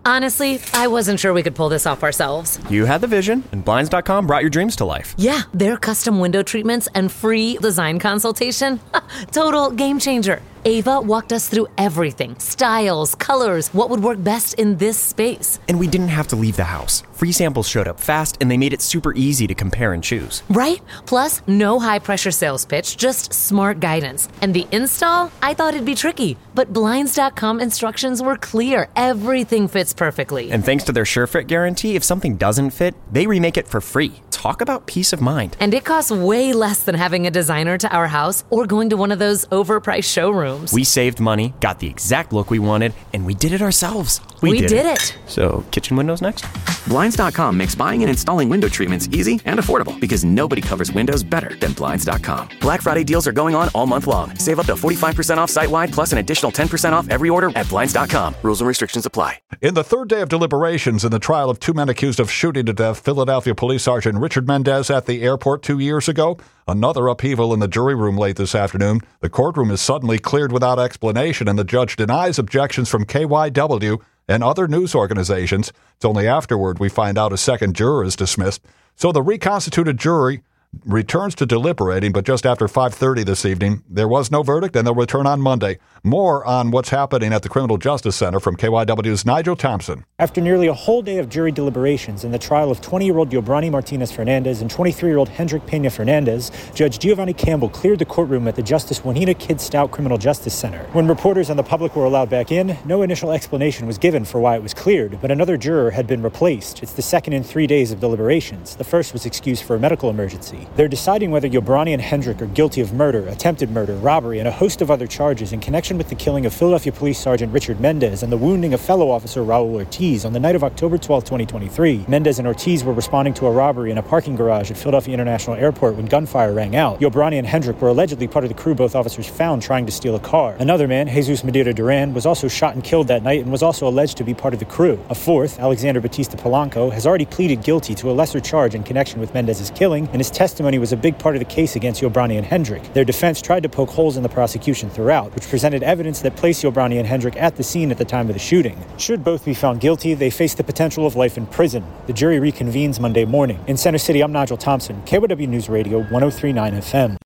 Honestly, I wasn't sure we could pull this off ourselves. You had the vision, and Blinds.com brought your dreams to life. Yeah, their custom window treatments and free design consultation. Total game changer. Ava walked us through everything. Styles, colors, what would work best in this space. And we didn't have to leave the house. Free samples showed up fast, and they made it super easy to compare and choose. Right? Plus, no high-pressure sales pitch, just smart guidance. And the install? I thought it'd be tricky, but Blinds.com instructions were clear. Everything fits perfectly. And thanks to their SureFit guarantee, if something doesn't fit, they remake it for free. Talk about peace of mind. And it costs way less than having a designer to our house or going to one of those overpriced showrooms. We saved money, got the exact look we wanted, and we did it ourselves. We did it. So, kitchen windows next? Blinds.com makes buying and installing window treatments easy and affordable because nobody covers windows better than Blinds.com. Black Friday deals are going on all month long. Save up to 45% off site-wide plus an additional 10% off every order at Blinds.com. Rules and restrictions apply. In the third day of deliberations in the trial of two men accused of shooting to death Philadelphia Police Sergeant Richard Mendez at the airport 2 years ago, another upheaval in the jury room late this afternoon. The courtroom is suddenly cleared without explanation, and the judge denies objections from KYW and other news organizations. It's only afterward we find out a second juror is dismissed. So the reconstituted jury returns to deliberating, but just after 5:30 this evening, there was no verdict, and they'll return on Monday. More on what's happening at the Criminal Justice Center from KYW's Nigel Thompson. After nearly a whole day of jury deliberations in the trial of 20-year-old Yobrani Martinez Fernandez and 23-year-old Hendrik Pena Fernandez, Judge Giovanni Campbell cleared the courtroom at the Justice Juanita Kidd Stout Criminal Justice Center. When reporters and the public were allowed back in, no initial explanation was given for why it was cleared, but another juror had been replaced. It's the second in 3 days of deliberations. The first was excused for a medical emergency. They're deciding whether Yobrani and Hendrik are guilty of murder, attempted murder, robbery, and a host of other charges in connection with the killing of Philadelphia Police Sergeant Richard Mendez and the wounding of fellow officer Raul Ortiz on the night of October 12, 2023. Mendez and Ortiz were responding to a robbery in a parking garage at Philadelphia International Airport when gunfire rang out. Yobrani and Hendrik were allegedly part of the crew both officers found trying to steal a car. Another man, Jesus Madeira Duran, was also shot and killed that night and was also alleged to be part of the crew. A fourth, Alexander Batista Polanco, has already pleaded guilty to a lesser charge in connection with Mendez's killing, and his testimony was a big part of the case against Yobrani and Hendrik. Their defense tried to poke holes in the prosecution throughout, which presented evidence that placed Yobrani and Hendrik at the scene at the time of the shooting. Should both be found guilty, they face the potential of life in prison. The jury reconvenes Monday morning. In Center City, I'm Nigel Thompson, KYW News Radio 103.9 FM.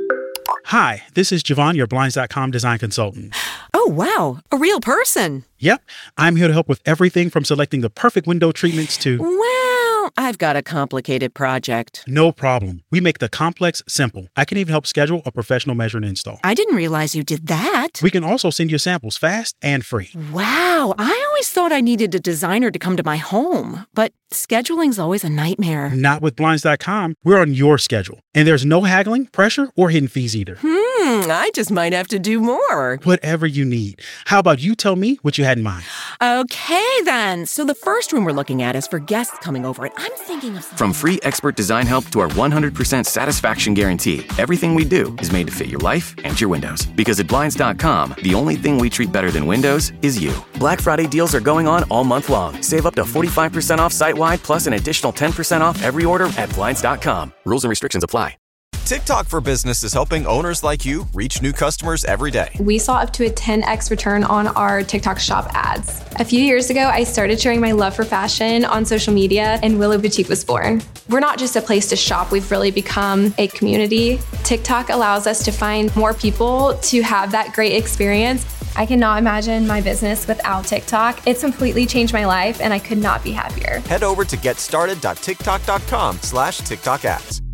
Hi, this is Javon, your Blinds.com design consultant. Oh, wow. A real person. Yep. I'm here to help with everything from selecting the perfect window treatments to... Well, I've got a complicated project. No problem. We make the complex simple. I can even help schedule a professional measure and install. I didn't realize you did that. We can also send you samples fast and free. Wow. I always thought I needed a designer to come to my home, but scheduling's always a nightmare. Not with Blinds.com. We're on your schedule. And there's no haggling, pressure, or hidden fees either. I just might have to do more. Whatever you need. How about you tell me what you had in mind? Okay, then. So the first room we're looking at is for guests coming over, and I'm thinking of... From free expert design help to our 100% satisfaction guarantee, everything we do is made to fit your life and your windows. Because at Blinds.com, the only thing we treat better than windows is you. Black Friday deals are going on all month long. Save up to 45% off site-wide plus an additional 10% off every order at Blinds.com. Rules and restrictions apply. TikTok for Business is helping owners like you reach new customers every day. We saw up to a 10x return on our TikTok shop ads. A few years ago, I started sharing my love for fashion on social media, and Willow Boutique was born. We're not just a place to shop, we've really become a community. TikTok allows us to find more people to have that great experience. I cannot imagine my business without TikTok. It's completely changed my life, and I could not be happier. Head over to getstarted.tiktok.com/TikTok ads.